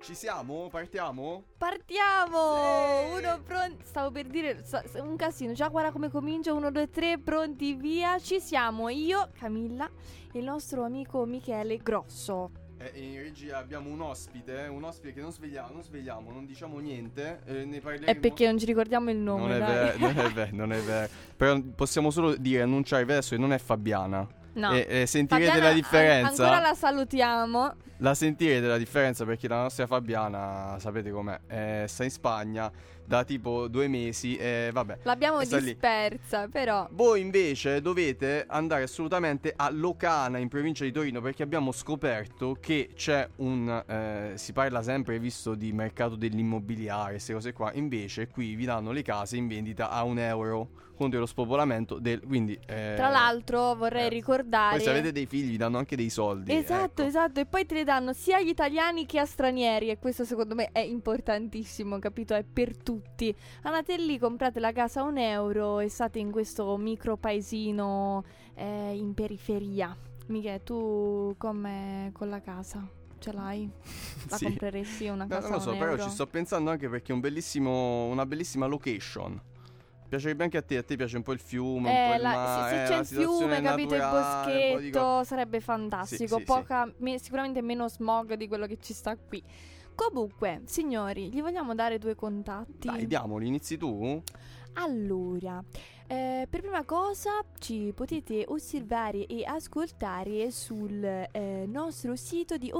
Ci siamo? Partiamo? Partiamo! Uno pronto. Stavo per dire un casino. Già guarda come comincia. 1, 2, 3, pronti, via. Ci siamo. Io, Camilla, e il nostro amico Michele Grosso. In regia abbiamo un ospite che non svegliamo, non diciamo niente. Ne parleremo. È perché non ci ricordiamo il nome. Non è vero. Però possiamo solo dire, annunciare adesso che non è Fabiana. No. E sentirete Fabiana, la differenza. Ancora la salutiamo. La sentirete la differenza perché la nostra Fabiana, sapete com'è, sta in Spagna da tipo 2 mesi e vabbè. L'abbiamo sta dispersa, però. Voi invece dovete andare assolutamente a Locana in provincia di Torino perché abbiamo scoperto che c'è si parla sempre, visto, di mercato dell'immobiliare, queste cose qua. Invece qui vi danno le case in vendita a €1 contro lo spopolamento quindi Tra l'altro vorrei ricordare, poi se avete dei figli vi danno anche dei soldi. Esatto, ecco. esatto. E poi te le danno sia agli italiani che a stranieri. E questo secondo me è importantissimo, capito? È per tutti. Andate lì, comprate la casa a €1 e state in questo micro paesino in periferia. Michele, tu come con la casa? Ce l'hai? La Sì. compreresti una casa Non lo so, a €1? però ci sto pensando anche perché è una bellissima location. Piacerebbe anche a te piace un po' il fiume, un po' il mare, se c'è la il fiume, situazione capito, il naturale, un po' di boschetto, sarebbe fantastico. Sì. Sicuramente meno smog di quello che ci sta qui. Comunque, signori, gli vogliamo dare 2 contatti? Dai, diamoli, inizi tu? Allora, per prima cosa ci potete osservare e ascoltare sul nostro sito di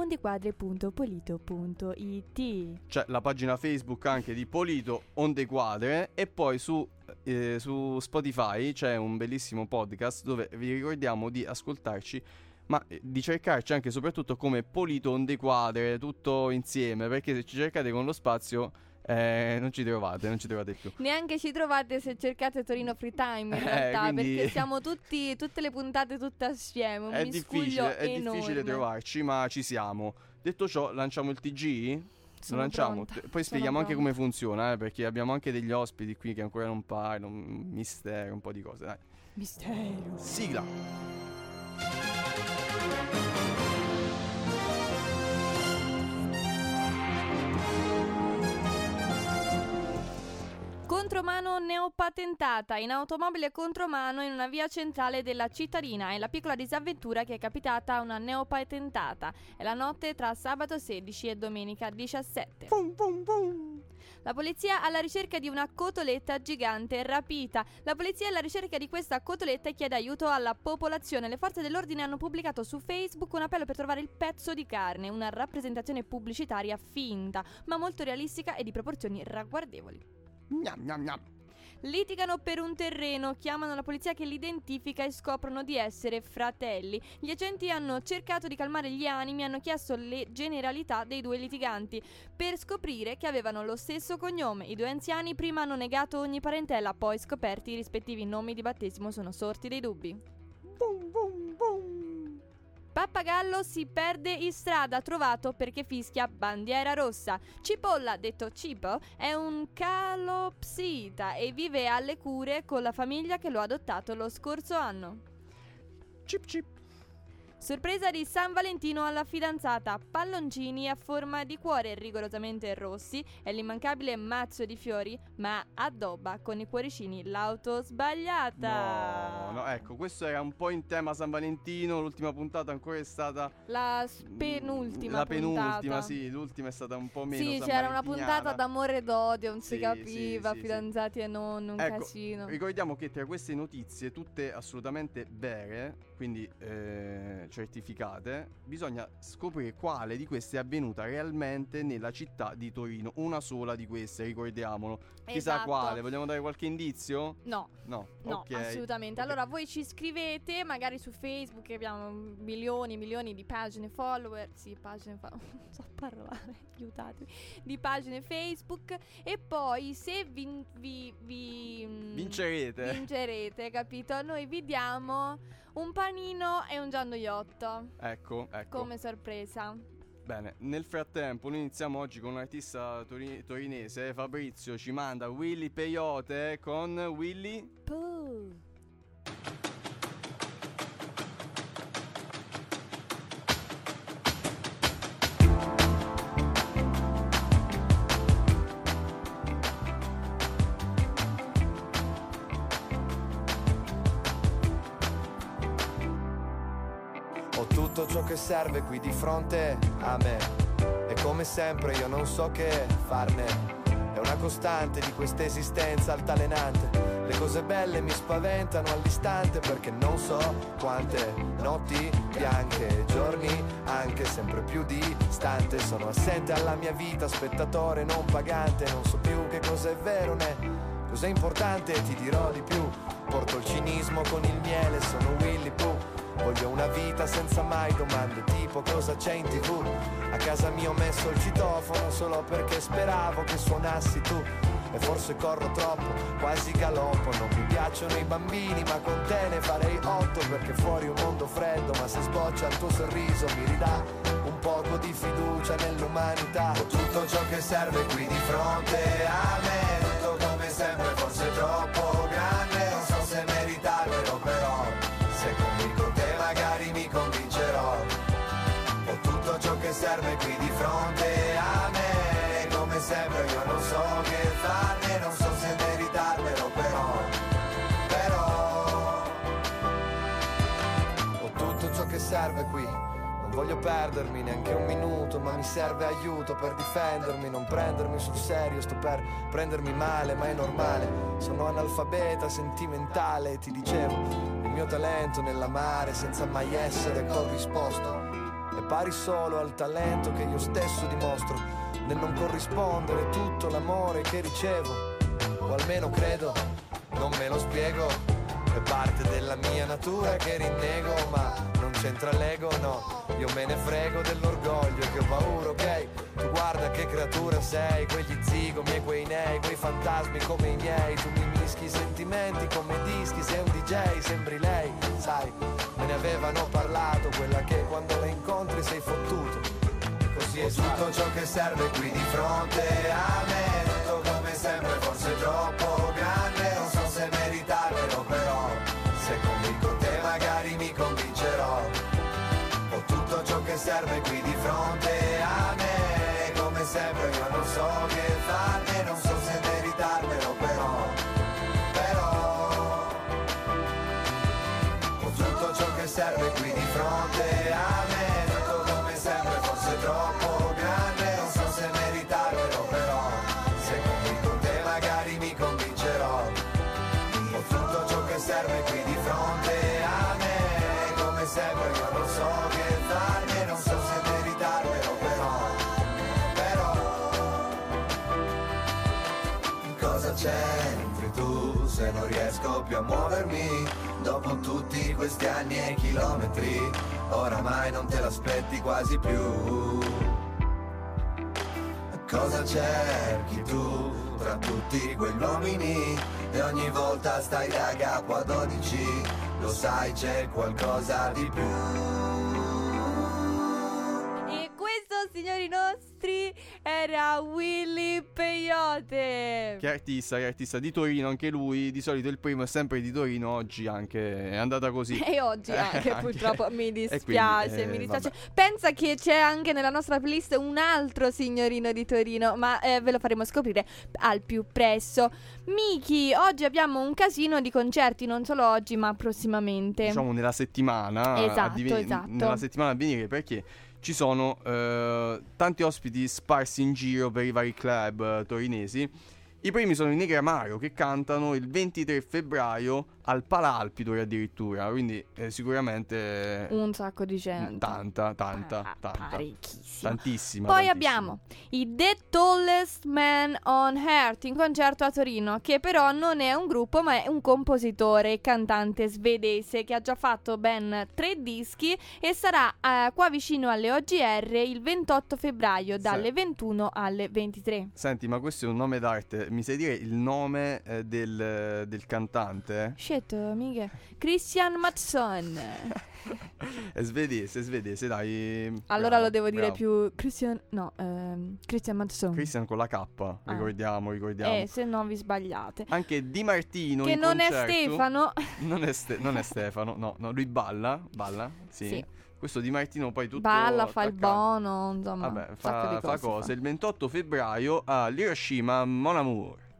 ondequadre.polito.it. C'è la pagina Facebook anche di Polito Onde Quadre e poi su Spotify c'è un bellissimo podcast dove vi ricordiamo di ascoltarci, ma di cercarci anche e soprattutto come Polito Onde Quadre, tutto insieme, perché se ci cercate con lo spazio non ci trovate più. Neanche ci trovate se cercate Torino Free Time in realtà, quindi perché siamo tutte le puntate tutte assieme, un miscuglio è difficile enorme. trovarci, ma ci siamo. Detto ciò, lanciamo il TG? Lo lanciamo? Pronta. Poi spieghiamo anche pronta. come funziona, perché abbiamo anche degli ospiti qui che ancora non parlano, un mistero, un po' di cose, dai. Mistero. Sigla. Contromano neopatentata. In automobile contromano in una via centrale della cittadina. È la piccola disavventura che è capitata a una neopatentata. È la notte tra sabato 16 e domenica 17. Pum, pum, pum. La polizia alla ricerca di una cotoletta gigante rapita. La polizia è alla ricerca di questa cotoletta e chiede aiuto alla popolazione. Le forze dell'ordine hanno pubblicato su Facebook un appello per trovare il pezzo di carne, una rappresentazione pubblicitaria finta, ma molto realistica e di proporzioni ragguardevoli. Gnam, gnam, gnam. Litigano per un terreno, chiamano la polizia che li identifica e scoprono di essere fratelli. Gli agenti hanno cercato di calmare gli animi e hanno chiesto le generalità dei 2 litiganti per scoprire che avevano lo stesso cognome. I 2 anziani prima hanno negato ogni parentela, poi scoperti i rispettivi nomi di battesimo sono sorti dei dubbi. Bum, bum, bum. Pappagallo si perde in strada, trovato perché fischia bandiera rossa. Cipolla, detto Cipo, è un calopsita e vive alle cure con la famiglia che lo ha adottato lo scorso anno. Cip cip. Sorpresa di San Valentino alla fidanzata, palloncini a forma di cuore rigorosamente rossi e l'immancabile mazzo di fiori, ma addobba con i cuoricini l'auto sbagliata. No, ecco, questo era un po' in tema San Valentino, l'ultima puntata ancora è stata La penultima penultima, sì, l'ultima è stata un po' meno Sì, San c'era una Valentiniana. puntata d'amore e d'odio, non si Sì, capiva, sì. fidanzati e non, un Ecco, casino. ricordiamo che tra queste notizie, tutte assolutamente vere, quindi certificate, bisogna scoprire quale di queste è avvenuta realmente nella città di Torino. Una sola di queste, ricordiamolo. Chissà Esatto. quale, vogliamo dare qualche indizio? No, Ok. assolutamente. Ok. Allora voi ci scrivete, magari su Facebook, che abbiamo milioni di pagine follower. Sì, pagine non so parlare, aiutatemi. Di pagine Facebook. E poi se vincerete, capito? Noi vi diamo un panino e un gianduiotto Ecco. come sorpresa. Bene, nel frattempo noi iniziamo oggi con un artista torinese. Fabrizio ci manda Willy Peyote con Willy Pooh. tutto ciò che serve qui di fronte a me. E come sempre io non so che farne. È una costante di questa esistenza altalenante. Le cose belle mi spaventano all'istante, perché non so quante notti bianche, giorni anche sempre più distante. Sono assente alla mia vita, spettatore non pagante. Non so più che cosa è vero né cos'è importante, ti dirò di più. Porto il cinismo con il miele, sono Willy Pooh. Voglio una vita senza mai domande, tipo cosa c'è in TV. A casa mia ho messo il citofono solo perché speravo che suonassi tu. E forse corro troppo, quasi galoppo. Non mi piacciono i bambini, ma con te ne farei 8. Perché fuori un mondo freddo, ma se sboccia il tuo sorriso mi ridà un poco di fiducia nell'umanità. Ho tutto ciò che serve qui di fronte a me. Tutto come sempre, forse troppo grande. Non so se meritarmelo, però se convinco te magari mi convincerò. Ho tutto ciò che serve qui di fronte a me. Come sempre io non so che farne, non so se meritarmelo, però ho tutto ciò che serve qui. Non voglio perdermi neanche un minuto, ma mi serve aiuto per difendermi, non prendermi sul serio. Sto per prendermi male, ma è normale. Sono analfabeta, sentimentale, ti dicevo. Il mio talento nell'amare senza mai essere corrisposto. E pari solo al talento che io stesso dimostro nel non corrispondere tutto l'amore che ricevo. O almeno credo, non me lo spiego. È parte della mia natura che rinnego, ma non c'entra l'ego, no. Io me ne frego dell'orgoglio che ho paura, ok? Tu guarda che creatura sei, quegli zigomi e quei nei, quei fantasmi come i miei. Tu mi mischi i sentimenti come dischi, sei un DJ, sembri lei, sai. Me ne avevano parlato, quella che quando la incontri sei fottuto. Così è tutto ciò che serve qui di fronte a me. Tutto come sempre, forse troppo grande. Non so se meritarmelo, però se convinco te magari mi convincerò. Ho tutto ciò che serve qui di fronte a me. Come sempre io non so che farne, non so se meritarmelo, però ho tutto ciò che serve qui di fronte a me. Tutto come sempre, forse troppo grande. Non so se meritarmelo, però se convinco te magari mi convincerò. Ho tutto ciò che serve qui di fronte a me. Come sempre io non so che farne, non so se meritarmelo, però cosa c'entri tu se non riesco più a muovermi? Dopo tutti questi anni e chilometri, oramai non te l'aspetti quasi più. Cosa cerchi tu tra tutti quegli uomini? E ogni volta stai da capo a 12, lo sai c'è qualcosa di più. E questo, signori nostri, era Willy Peyote. Che artista di Torino, anche lui. Di solito il primo è sempre di Torino, oggi anche è andata così. E oggi anche purtroppo mi dispiace, mi dispiace. Vabbè. Pensa che c'è anche nella nostra playlist un altro signorino di Torino, ma ve lo faremo scoprire al più presto. Miki, oggi abbiamo un casino di concerti, non solo oggi ma prossimamente. Diciamo nella settimana. Esatto. Nella settimana a venire, perché ci sono tanti ospiti sparsi in giro per i vari club torinesi. I primi sono i Negramaro, che cantano il 23 febbraio al Palalpidore addirittura, quindi sicuramente Un sacco di gente. tanta, Parecchissimo. tantissima. Poi tantissima. abbiamo i The Tallest Man on Earth in concerto a Torino, che però non è un gruppo ma è un compositore e cantante svedese che ha già fatto ben 3 dischi e sarà qua vicino alle OGR il 28 febbraio dalle 21 alle 23. Senti, ma questo è un nome d'arte, mi sai dire il nome del cantante? Shit, amiche. Christian Mattsson. È svedese, dai. Allora bravo, lo devo dire bravo. più Christian Mattsson. Christian con la K, ricordiamo. Se no vi sbagliate. Anche Di Martino Che in non concerto. è Stefano. Non è Stefano, no, lui balla, sì. Questo Di Martino poi tutto Balla, fa il attaccato. bono, insomma. Vabbè, un sacco di fa cose. Il 28 febbraio all'Hiroshima Mon Amour.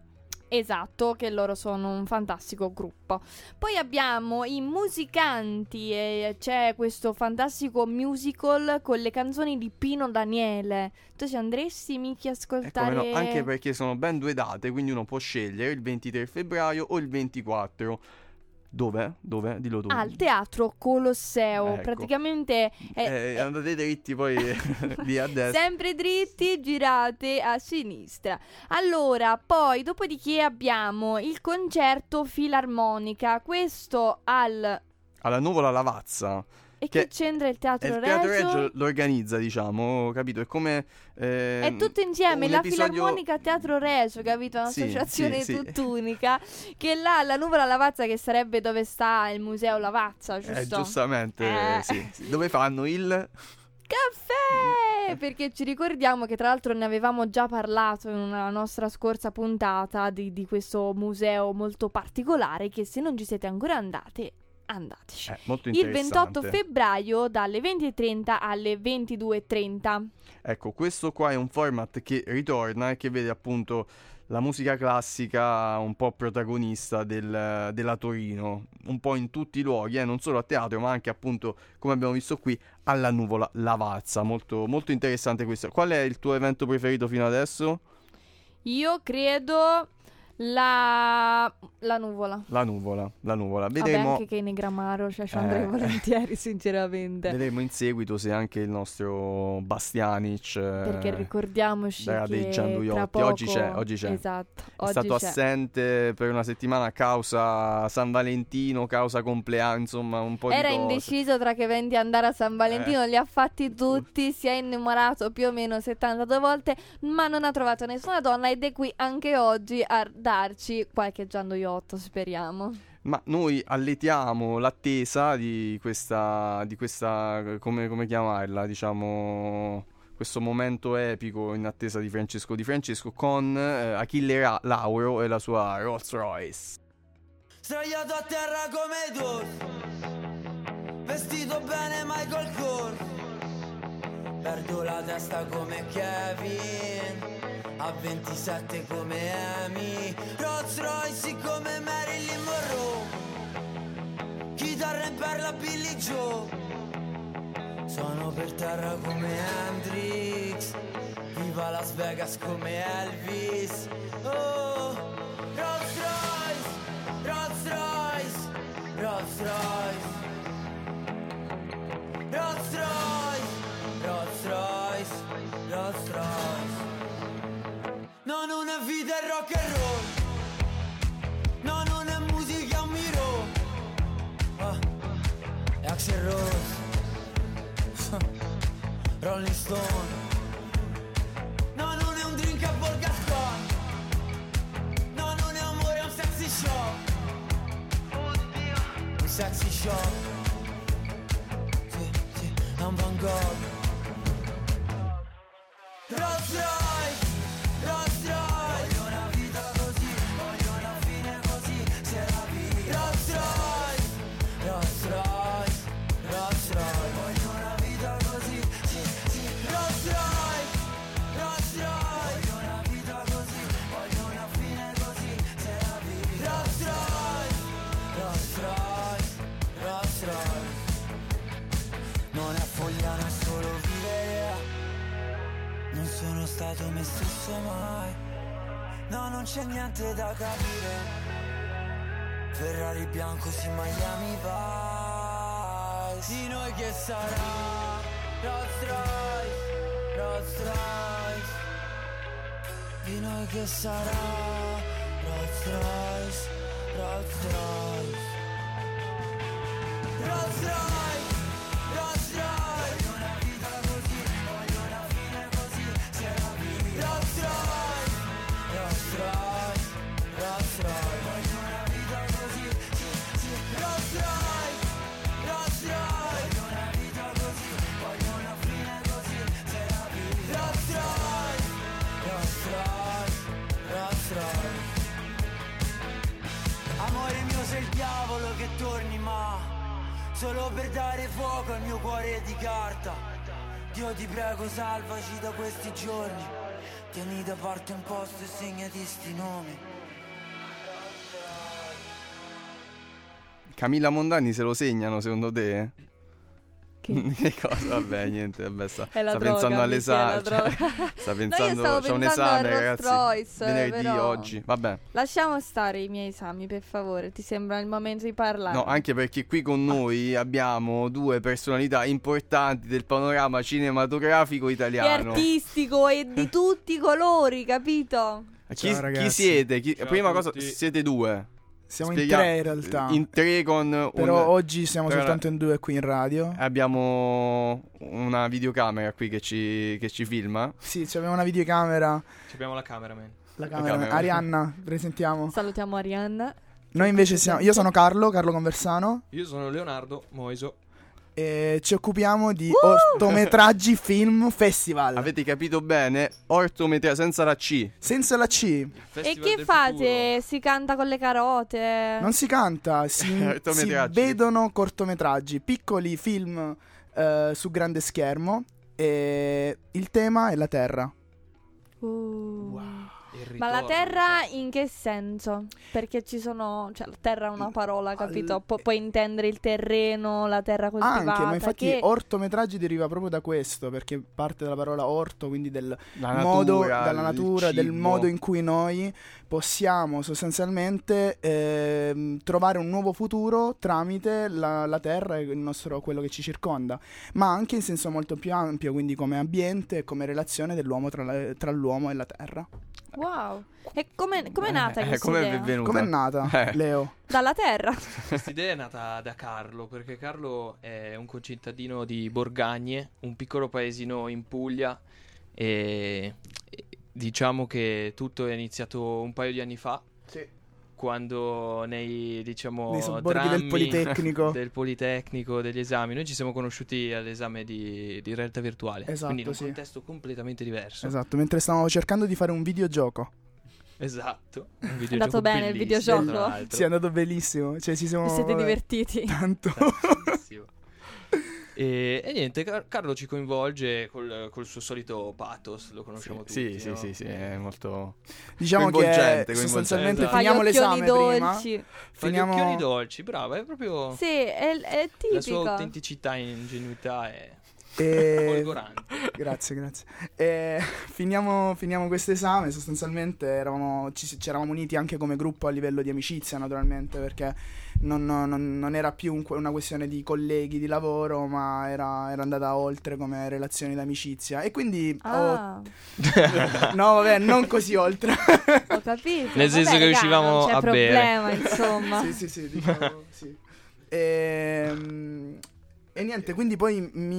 Esatto, che loro sono un fantastico gruppo. Poi abbiamo i musicanti e c'è questo fantastico musical con le canzoni di Pino Daniele. Tu ci andresti, Miki, a ascoltare? No, anche perché sono ben 2 date, quindi uno può scegliere il 23 febbraio o il 24. Dove? Dillo tu. Al Teatro Colosseo. Ecco. Praticamente andate dritti poi lì a destra. sempre dritti, girate a sinistra. Allora, poi dopodiché abbiamo il concerto filarmonica. Questo alla Nuvola Lavazza. E che c'entra il Teatro Regio? Il Teatro Regio lo organizza, diciamo, capito? È come... è tutto insieme, la Filarmonica Teatro Regio, capito? È un'associazione tutt'unica. Che là, alla Nuvola Lavazza, che sarebbe dove sta il Museo Lavazza, giusto? Giustamente, sì. Dove fanno il... caffè! Perché ci ricordiamo che tra l'altro ne avevamo già parlato in una nostra scorsa puntata di questo museo molto particolare, che se non ci siete ancora andateci. Molto il 28 febbraio dalle 20:30 alle 22:30. Ecco, questo qua è un format che ritorna e che vede appunto la musica classica un po' protagonista della Torino, un po' in tutti i luoghi, non solo a teatro ma anche appunto, come abbiamo visto qui, alla Nuvola Lavazza. Molto, molto interessante questo. Qual è il tuo evento preferito fino adesso? Io credo la nuvola. La nuvola. Vedremo. Vabbè, anche che in Gramaro, cioè ci andrei volentieri, sinceramente. Vedremo in seguito se anche il nostro Bastianic, perché ricordiamoci che tra poco, oggi c'è. Esatto, è stato assente per una settimana a causa San Valentino, causa compleanno, insomma un po' era di cose. Indeciso tra che eventi andare a San Valentino, li ha fatti tutti, si è innamorato più o meno 72 volte, ma non ha trovato nessuna donna ed è qui anche oggi a darci qualche gianduiotto, speriamo. Ma noi alletiamo l'attesa di questa come chiamarla, diciamo, questo momento epico in attesa di Francesco Di Francesco con Achille Lauro e la sua Rolls Royce. Sdraiato a terra come Dorf, vestito bene Michael Kors, perdo la testa come Kevin, a 27 come Amy, Rolls Royce come Marilyn Monroe, chitarra in perla Billy Joe, sono per terra come Hendrix, viva Las Vegas come Elvis. Oh, Rolls Royce, Rolls Royce, Rolls Royce, Rolls Royce, Rolls Royce, Rolls Royce. No, non è vita, è rock and roll. No, non è musica, è un miro. È Axl Rose, Rolling Stone. No, non è un drink a Borgaston. No, non è amore, è un sexy shop. Un sexy shop. Sì, è un Van Gogh. Rolls Royce, Rolls Royce, voglio una vita così, voglio una fine così, se la vita. Rolls Royce, Rolls Royce, Rolls Royce, voglio una vita così, sì. Rolls Royce, Rolls Royce, voglio una vita così, voglio una fine così, se la vita. Rolls Royce, Rolls Royce, Rolls Royce. Non è fogliano, è solo vivere. Non sono stato me stesso mai. No, non c'è niente da capire. Ferrari bianco, sì, Miami Vice. Di noi che sarà Rolls Royce, Rolls Royce. Di noi che sarà Rolls Royce, Rolls Royce. Rolls Royce, Rolls Royce. Voglio una vita così, voglio una fine così, se la vita. Rolls Royce, Rolls Royce, Rolls Royce. Voglio una vita così, sì. Rolls Royce, Rolls Royce. Voglio una vita così, voglio una fine così, se la vita. Rolls Royce, Rolls Royce, Rolls Royce. Amore mio, sei il diavolo che torni, ma solo per dare fuoco al mio cuore di carta. Dio ti prego, salvaci da questi giorni. Tieni da parte un posto e segnati sti nomi. Camilla Mondani se lo segnano secondo te? Che cosa? Vabbè, niente, vabbè, sta droga, pensando all'esame. è la droga. Sta No, pensando, io c'è stavo un pensando esame, al Rolls ragazzi. Royce, Venerdì però- oggi. Vabbè. Lasciamo stare i miei esami, per favore. Ti sembra il momento di parlare? No, anche perché qui con noi abbiamo due personalità importanti del panorama cinematografico E italiano. artistico e di tutti i colori, capito? Chi ragazzi. siete? Ciao Prima a cosa, tutti. siete due. Siamo Spieghiamo- in 3 in realtà. In 3 con Però oggi siamo però- soltanto in 2 qui in radio. abbiamo una videocamera qui che ci filma. Sì, abbiamo una videocamera. Abbiamo la cameraman. La camera. camera. Arianna, presentiamo. Salutiamo Arianna. Noi invece siamo. Io sono Carlo Conversano. Io sono Leonardo Moiso. E ci occupiamo di ortometraggi film festival. Avete capito bene? Ortometria senza la C. Senza la C. E Festival che del fate? Si canta con le carote? Non si canta, si Cortometraggi. vedono cortometraggi, piccoli film su grande schermo. E il tema è la Terra. Il Ma la ritorno, terra in che senso? Perché ci sono... Cioè, la terra è una parola, capito? Puoi intendere il terreno, la terra coltivata. Anche, ma infatti che... ortometraggi deriva proprio da questo, perché parte dalla parola orto, quindi del La modo, natura, dalla il natura, del cibo. modo in cui noi possiamo sostanzialmente trovare un nuovo futuro tramite la terra e quello che ci circonda, ma anche in senso molto più ampio, quindi come ambiente e come relazione dell'uomo tra l'uomo e la terra. Wow. E com'è nata questa Com'è idea? venuta? Com'è nata, Leo? Dalla terra. Questa idea è nata da Carlo, perché Carlo è un concittadino di Borgagne, un piccolo paesino in Puglia, e diciamo che tutto è iniziato un paio di anni fa, Sì. quando nei Nei sobborghi del drammi Politecnico. del Politecnico, degli esami, noi ci siamo conosciuti all'esame di realtà virtuale, Esatto, quindi in un sì. contesto completamente diverso. Esatto, mentre stavamo cercando di fare un videogioco. Esatto, un È videogioco andato bene il bellissimo, videogioco? tra l'altro. Sì, è andato bellissimo. Cioè, ci siamo Vi siete vabbè, divertiti? tanto. Tantissimo. E niente, Carlo ci coinvolge col suo solito pathos, lo conosciamo tutti. Sì, no? sì, è molto Diciamo che coinvolgente. sostanzialmente Esatto. Fa gli finiamo occhioni l'esame prima. dolci. Fa gli occhioni dolci, brava, è proprio Sì, è la sua tipico. autenticità e ingenuità è E... folgorante. Grazie. Finiamo questo esame. Sostanzialmente ci eravamo uniti anche come gruppo a livello di amicizia, naturalmente, perché non era più una questione di colleghi di lavoro, ma era andata oltre come relazioni d'amicizia. E quindi Ah, no, vabbè, non così oltre. ho capito. Nel senso Vabbè, che raga, uscivamo non c'è a bere. problema, insomma. Sì, diciamo sì. E niente, quindi poi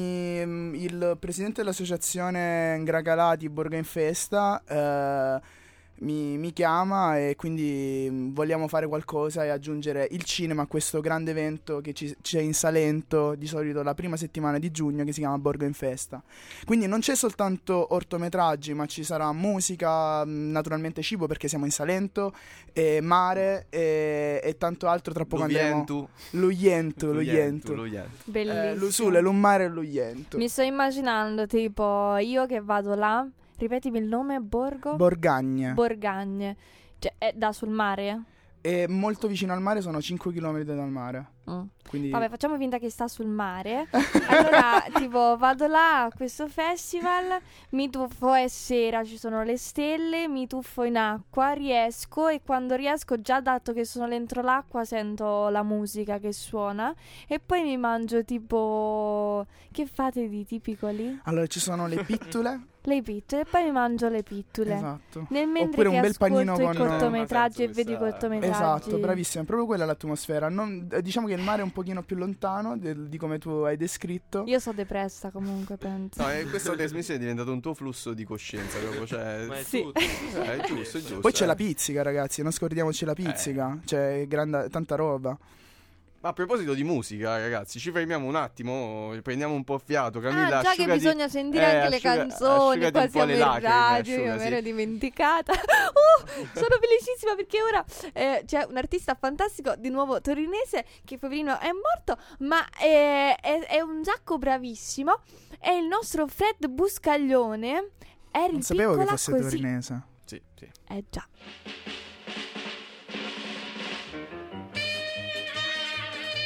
il presidente dell'associazione Ngragalati Borga in Festa mi chiama, e quindi vogliamo fare qualcosa e aggiungere il cinema a questo grande evento che c'è in Salento di solito la prima settimana di giugno, che si chiama Borgo in Festa. Quindi non c'è soltanto ortometraggi, ma ci sarà musica, naturalmente cibo, perché siamo in Salento, e mare e tanto altro. Tra poco andremo Luientu. L'Uientu. Bellissimo. Sule, l'Ummare e l'Uientu. Mi sto immaginando, tipo, io che vado là. Ripetimi il nome, Borgo? Borgagne. Borgagne. Cioè, è da sul mare? È molto vicino al mare, sono 5 km dal mare. Quindi Vabbè, facciamo finta che sta sul mare. Allora, tipo, vado là a questo festival, mi tuffo, è sera, ci sono le stelle, mi tuffo in acqua, riesco, e quando riesco, già dato che sono dentro l'acqua, sento la musica che suona, e poi mi mangio tipo... Che fate di tipico lì? allora ci sono le pittule. Le pittole, e poi mi mangio le pittule. Esatto. Nel mentre Oppure un che bel panino ascolto i con- cortometraggi e penso vedo i questa- cortometraggi. Esatto, bravissimo, è proprio quella l'atmosfera. Diciamo che il mare è un pochino più lontano di come tu hai descritto. Io sono depressa comunque, penso. No, questa trasmissione è diventato un tuo flusso di coscienza, proprio, cioè... Ma è Sì. tutto. è giusto. Poi c'è la pizzica, ragazzi, non scordiamoci la pizzica. C'è tanta roba. Ma a proposito di musica, ragazzi, ci fermiamo un attimo, prendiamo un po' fiato. Camilla, Ah, già che asciugati- bisogna sentire anche le canzoni, asciugati qua un po' siamo le in lacrime, radio, io mi asciugati. ero dimenticata. Sono felicissima perché ora c'è un artista fantastico, di nuovo torinese, che poverino è morto, ma è un sacco bravissimo. È il nostro Fred Buscaglione. Eri Non sapevo che piccola fosse così. torinese. Sì. Già.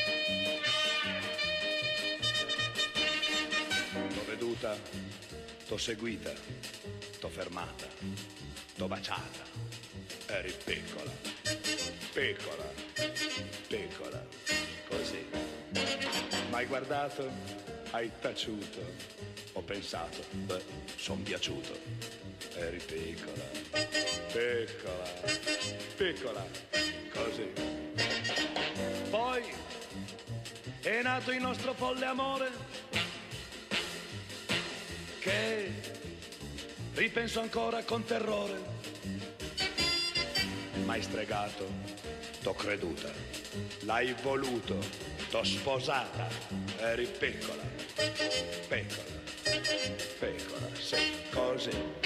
conosciuta, t'ho seguita, t'ho fermata, t'ho baciata. Eri piccola, piccola, piccola, così. M'hai guardato, hai taciuto, ho pensato, beh, son piaciuto. Eri piccola, piccola, piccola, così. Poi è nato il nostro folle amore, che ripenso ancora con terrore. M'hai stregato, t'ho creduta, l'hai voluto, t'ho sposata. Eri piccola, piccola, piccola, sì, così.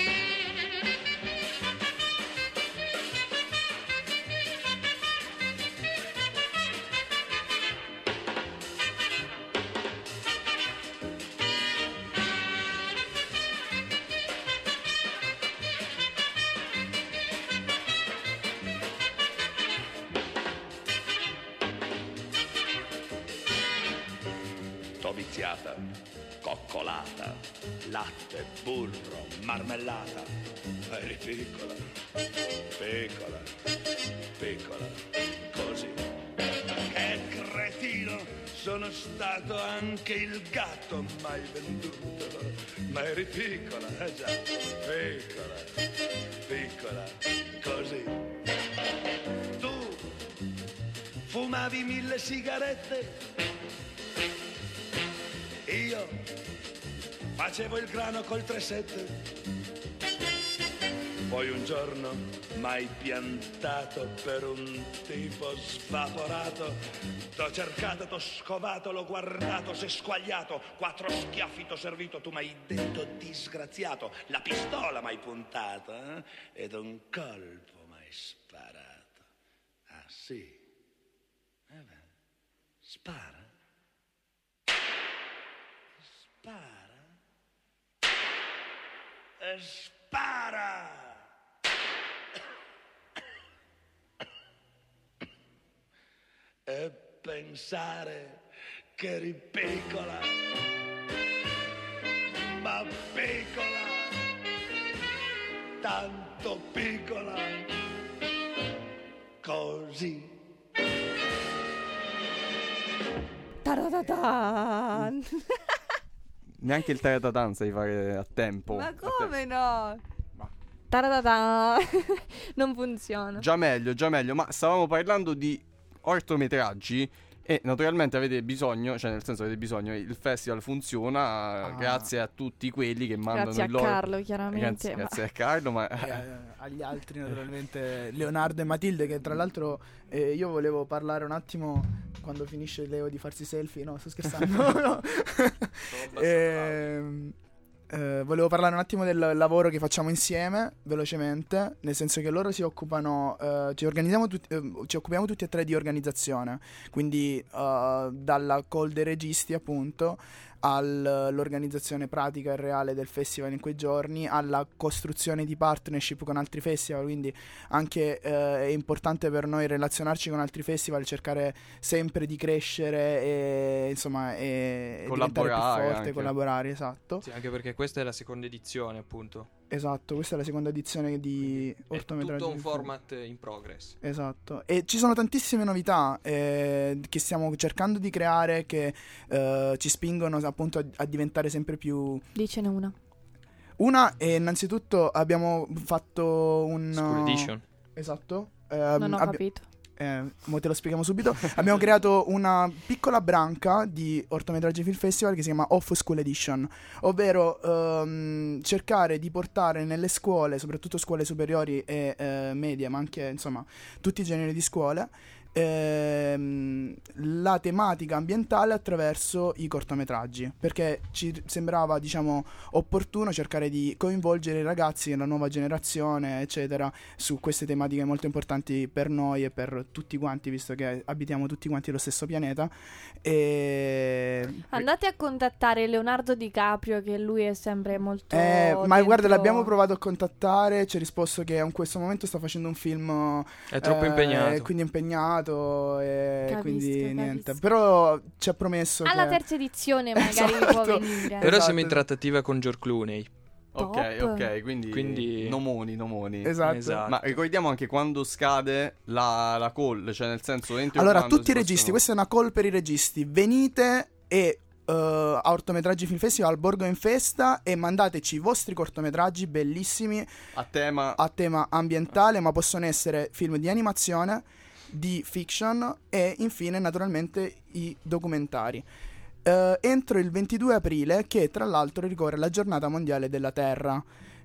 T'ho viziata, coccolata, latte, burro, marmellata. Eri piccola, piccola, piccola, così. Che cretino, sono stato anche il gatto, m'hai venduto. Ma eri piccola, già, piccola, piccola, così. Tu fumavi 1000 sigarette, io facevo il grano col 3-7. Poi un giorno m'hai piantato per un tipo svaporato. T'ho cercato, t'ho scovato, l'ho guardato, s'è squagliato. 4 schiaffi t'ho servito, tu m'hai detto disgraziato. La pistola m'hai puntato, ed un colpo m'hai sparato. Ah sì? Beh, spara. Spara. Spara. E pensare che eri piccola, ma piccola, tanto piccola, così. Taratatan. Neanche il taratatan sai fare a tempo. Ma A come no? Taratatan. Non funziona. Già meglio, ma stavamo parlando di cortometraggi e naturalmente avete bisogno, cioè nel senso avete bisogno, il festival funziona grazie a tutti quelli che mandano Grazie a il loro... Carlo, chiaramente. Grazie a Carlo, ma... agli altri naturalmente, Leonardo e Matilde, che tra l'altro io volevo parlare un attimo quando finisce Leo di farsi selfie. No, sto scherzando. No. Volevo parlare un attimo del lavoro che facciamo insieme, velocemente, nel senso che loro si occupano, ci occupiamo tutti e tre di organizzazione, quindi dalla call dei registi appunto all'organizzazione pratica e reale del festival in quei giorni, alla costruzione di partnership con altri festival, quindi anche è importante per noi relazionarci con altri festival, cercare sempre di crescere e insomma e diventare più forte, anche. collaborare, esatto. Sì, anche perché questa è la seconda edizione, appunto. Esatto, questa è la seconda edizione di Ortometraggio. È tutto un del film. format in progress. Esatto, e ci sono tantissime novità che stiamo cercando di creare, che ci spingono appunto a diventare sempre più... Dicene una. Una è innanzitutto abbiamo fatto un... School Edition. Esatto. Non ho capito. Mo te lo spieghiamo subito. Abbiamo creato una piccola branca di Ortometraggi Film Festival che si chiama Off School Edition, ovvero cercare di portare nelle scuole, soprattutto scuole superiori e medie, ma anche insomma tutti i generi di scuole, la tematica ambientale attraverso i cortometraggi, perché ci sembrava diciamo opportuno cercare di coinvolgere i ragazzi, la nuova generazione eccetera, su queste tematiche molto importanti per noi e per tutti quanti, visto che abitiamo tutti quanti lo stesso pianeta. Andate a contattare Leonardo DiCaprio, che lui è sempre molto ma guarda, l'abbiamo provato a contattare, ci ha risposto che in questo momento sta facendo un film, è troppo impegnato, quindi impegnato, impegnato e Capisco, quindi niente. capisco. Però ci ha promesso Alla che... terza edizione magari Esatto. può venire. Però Esatto. siamo in trattativa con George Clooney. Ok, Top. ok, quindi nomoni. Esatto. Esatto. Ma ricordiamo anche quando scade la call, cioè nel senso entro Allora, quando tutti i si registi, possono- questa è una call per i registi. Venite e a Cortometraggi Film Festival al Borgo in Festa e mandateci i vostri cortometraggi bellissimi a tema a tema ambientale, ma possono essere film di animazione, di fiction e infine naturalmente i documentari. Entro il 22 aprile, che tra l'altro ricorre la giornata mondiale della Terra,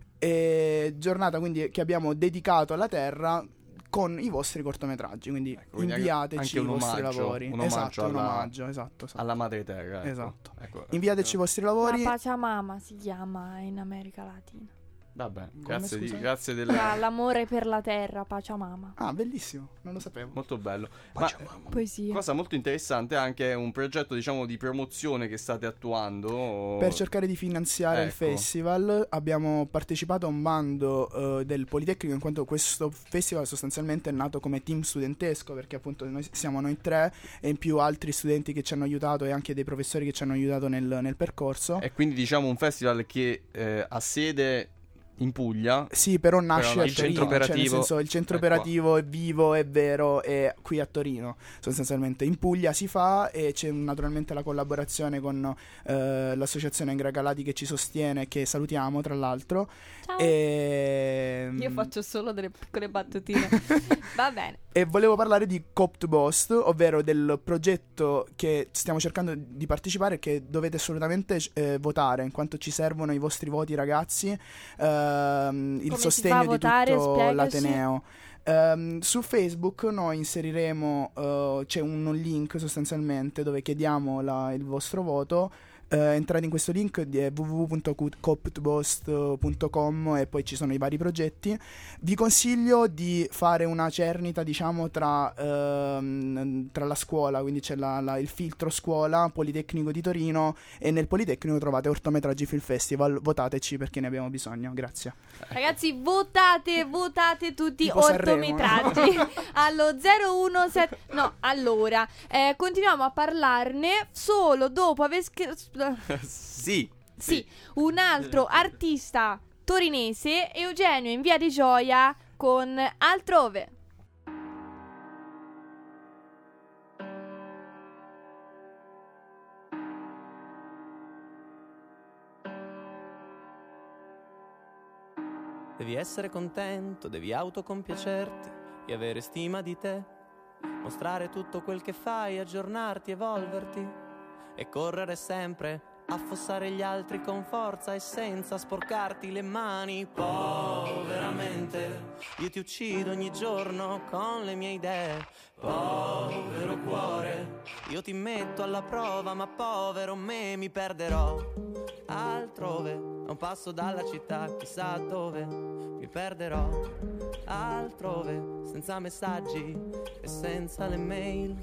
giornata quindi che abbiamo dedicato alla Terra con i vostri cortometraggi, quindi Ecco, quindi inviateci anche i un vostri omaggio, lavori. un omaggio Esatto, un alla- omaggio, esatto. alla madre terra. Ecco. Esatto. Ecco. Inviateci i vostri La lavori. Pachamama si chiama in America Latina. Vabbè, Come, scusa? grazie L'amore per la terra, Pachamama. Ah, bellissimo, non lo sapevo. molto bello. Ma Poesia. cosa molto interessante è anche un progetto, diciamo, di promozione che state attuando Per cercare di finanziare il Ecco. festival abbiamo partecipato a un bando del Politecnico, in quanto questo festival sostanzialmente è nato come team studentesco, perché appunto noi siamo noi tre e in più altri studenti che ci hanno aiutato e anche dei professori che ci hanno aiutato nel percorso. E quindi diciamo un festival che ha sede in Puglia. Sì, però nasce Però a il Torino, centro cioè, operativo nel senso, il centro è qua. operativo è vivo, è vero, è qui a Torino, sostanzialmente. In Puglia si fa e c'è naturalmente la collaborazione con l'associazione Gracalati che ci sostiene, che salutiamo tra l'altro. Ciao. E... Io faccio solo delle piccole battutine. Va bene. E volevo parlare di Copt Bost, ovvero del progetto che stiamo cercando di partecipare, che dovete assolutamente votare, in quanto ci servono i vostri voti, ragazzi, il Come si fa a sostegno di votare? tutto Spiegaci. l'Ateneo. Su Facebook noi inseriremo, c'è un link sostanzialmente dove chiediamo il vostro voto. Entrate in questo link di www.coptbost.com e poi ci sono i vari progetti. Vi consiglio di fare una cernita, diciamo, tra la scuola, quindi c'è il filtro scuola Politecnico di Torino, e nel Politecnico trovate Cortometraggi Film Festival. Votateci perché ne abbiamo bisogno, grazie. Ragazzi, votate tutti Tipo Sanremo. ortometraggi allo 017. No, allora, continuiamo a parlarne solo dopo aver Sì. Sì, un altro artista torinese, Eugenio in Via di Gioia con Altrove. Devi essere contento, devi autocompiacerti e avere stima di te, mostrare tutto quel che fai, aggiornarti, evolverti e correre sempre, affossare gli altri con forza e senza sporcarti le mani. Poveramente, io ti uccido ogni giorno con le mie idee. Povero cuore, io ti metto alla prova, ma povero me mi perderò altrove, a un passo dalla città, chissà dove mi perderò altrove, senza messaggi e senza le mail.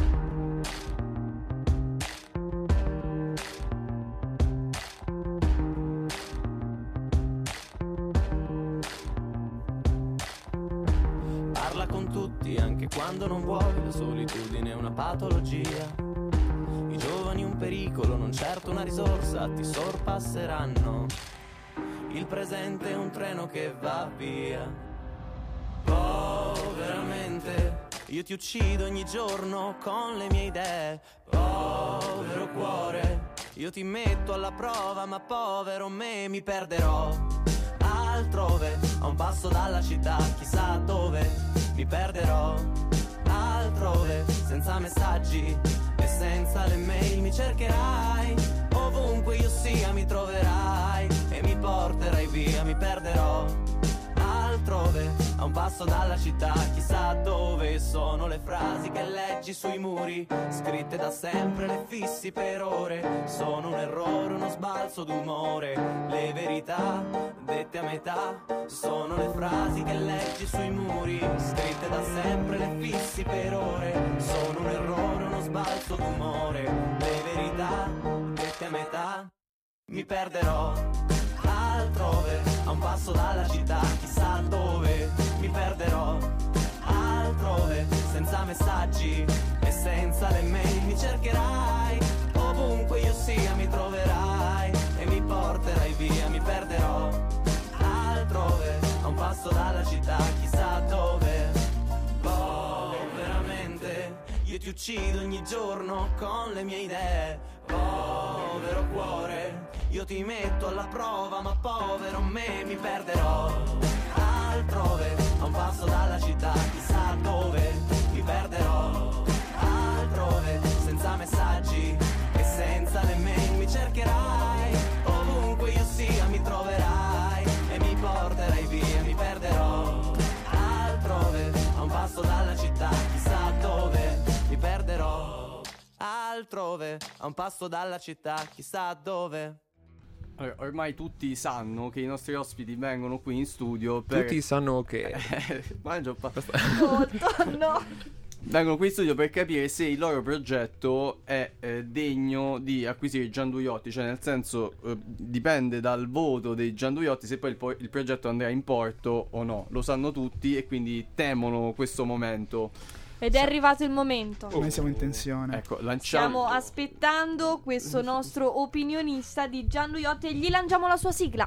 Parla con tutti anche quando non vuoi, la solitudine è una patologia. I giovani un pericolo, non certo una risorsa, ti sorpasseranno. Il presente è un treno che va via. Poveramente, io ti uccido ogni giorno con le mie idee. Povero cuore, io ti metto alla prova, ma povero me mi perderò altrove, a un passo dalla città, chissà dove mi perderò altrove, senza messaggi e senza le mail. Mi cercherai ovunque io sia, mi troverai e mi porterai via. Mi perderò altrove, a un passo dalla città, chissà dove. Sono le frasi che leggi sui muri, scritte da sempre, le fissi per ore. Sono un errore, uno sbalzo d'umore, le verità dette a metà. Sono le frasi che leggi sui muri, scritte da sempre, le fissi per ore. Sono un errore, uno sbalzo d'umore, le verità dette a metà. Mi perderò altrove, a un passo dalla città, chissà dove. Mi perderò altrove, senza messaggi e senza le mail. Mi cercherai, ovunque io sia mi troverai e mi porterai via, mi perderò altrove, a un passo dalla città, chissà dove. Oh, veramente, io ti uccido ogni giorno con le mie idee. Povero cuore, io ti metto alla prova, ma povero me mi perderò altrove, a un passo dalla città, chissà dove. Mi perderò altrove, senza messaggi e senza le mail. Mi cercherai, ovunque io sia mi troverai e mi porterai via, mi perderò altrove, a un passo dalla città, chissà dove. Mi perderò altrove, a un passo dalla città, chissà dove. Allora, ormai tutti sanno che i nostri ospiti vengono qui in studio per... Tutti sanno che... Mangio pa- No. Vengono qui in studio per capire se il loro progetto è degno di acquisire Gianduiotti, cioè nel senso dipende dal voto dei Gianduiotti se poi il progetto andrà in porto o no. Lo sanno tutti e quindi temono questo momento. Ed è arrivato il momento. Noi siamo in tensione. Ecco, lanciamo... Stiamo aspettando questo nostro opinionista di Gianduiotti e gli lanciamo la sua sigla.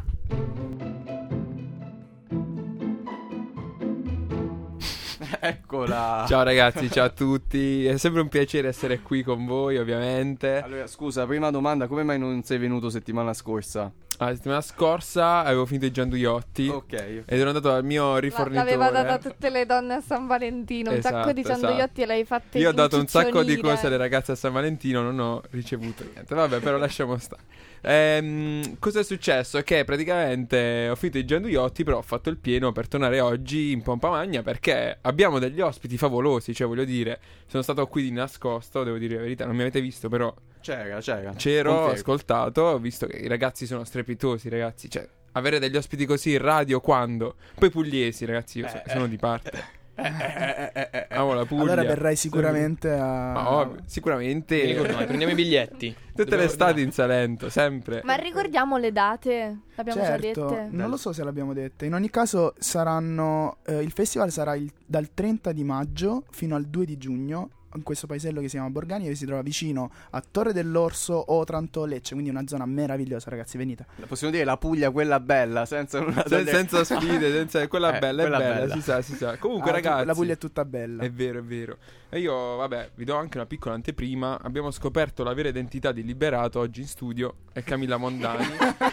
Eccola. Ciao ragazzi, ciao a tutti. È sempre un piacere essere qui con voi, ovviamente. Allora, scusa, prima domanda, come mai non sei venuto settimana scorsa? La settimana scorsa avevo finito i Gianduiotti Ok. ed ero andato al mio rifornitore. L'aveva data a tutte le donne a San Valentino. Un sacco di Esatto, Gianduiotti e l'hai fatte Io ho dato un sacco di inciccionire. cose alle ragazze a San Valentino, non ho ricevuto niente. Vabbè, però lasciamo stare. Cosa è successo? Che praticamente ho finito i Gianduiotti, però ho fatto il pieno per tornare oggi in pompa magna perché abbiamo degli ospiti favolosi. Cioè, voglio dire, sono stato qui di nascosto, devo dire la verità, non mi avete visto, però C'ero, c'ero, ho Confermo. ascoltato, ho visto che i ragazzi sono strepitosi, ragazzi. Cioè, avere degli ospiti così in radio quando? Poi pugliesi, ragazzi, io sono di parte. Amo la Puglia. Allora verrai sicuramente a... Ma ovvio, sicuramente. Mi ricordo mai, prendiamo i biglietti. Tutte le estati in Salento, sempre. Ma ricordiamo le date? L'abbiamo già Certo, dette? non lo so se l'abbiamo dette. In ogni caso saranno il festival sarà dal 30 di maggio fino al 2 di giugno in questo paesello che si chiama Borgani, che si trova vicino a Torre dell'Orso, Otranto, Lecce, quindi una zona meravigliosa, ragazzi, venite. Possiamo dire la Puglia quella bella, senza una Senza sfide, quella bella quella è bella, bella. si sa. Comunque, Ah, ragazzi, la Puglia è tutta bella. è vero, è vero. E io, vabbè, vi do anche una piccola anteprima. Abbiamo scoperto la vera identità di Liberato oggi in studio, è Camilla Mondani.